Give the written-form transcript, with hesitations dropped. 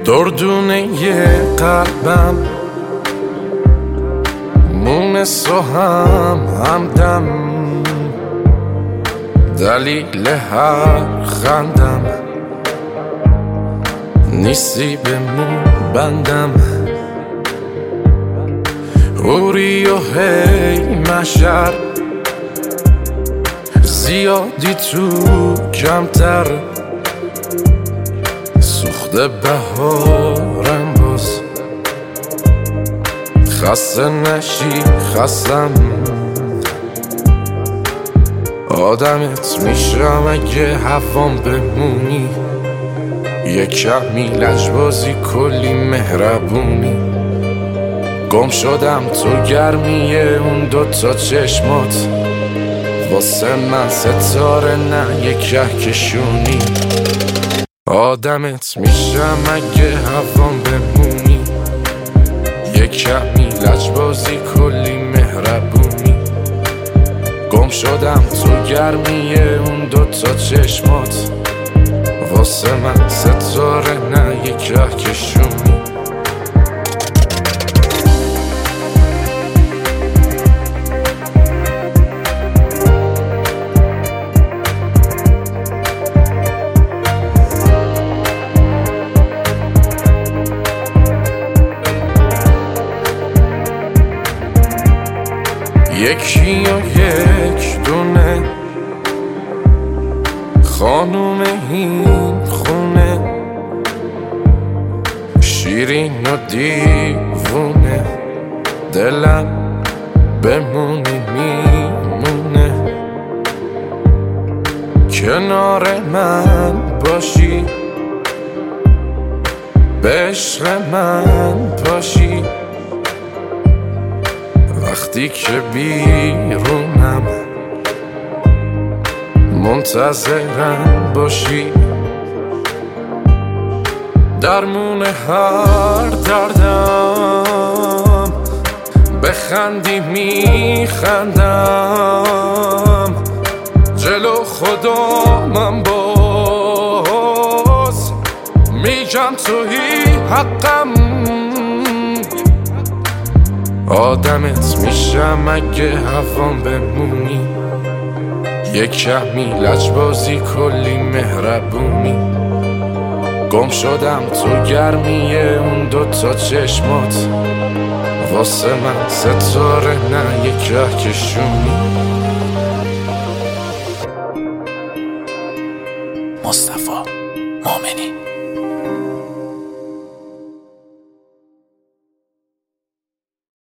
دردونه قلبم مونس و همدم، دلیل هر خندم نیستی به مون بندم. اوری و هی مشر زیادی تو کمتر، سوخته بهارم باز خسته نشی خستم. آدمت میشم اگه هوام بمونی، یه کمی لجبازی کلی مهربونی. گم شدم تو گرمیه اون دوتا چشمات، واسه من ستاره نه یه کهکشونی. آدمت میشم اگه هوام بمونی، یه کمی لجبازی کلی مهربونی. گم شدم تو گرمیه اون دوتا چشمات، واسه من ستاره نه یه کهکشونی. یکی و یک دونه خانوم این خونه، شیرین و دیوونه، دلم بمونی میمونه. کنار من باشی، به عشق من باشی، وقتی که بیرونم منتظرم باشی. درمون هر دردم بخندی میخندم، جلو خدا من باز میگم تویی حقم. آدمت میشم اگه هوام بمونی، یه کمی لجبازی کلی مهربونی. گم شدم تو گرمیه اون دوتا چشمات، واسه من ستاره نه یه کهکشونی. مصطفی مومنی.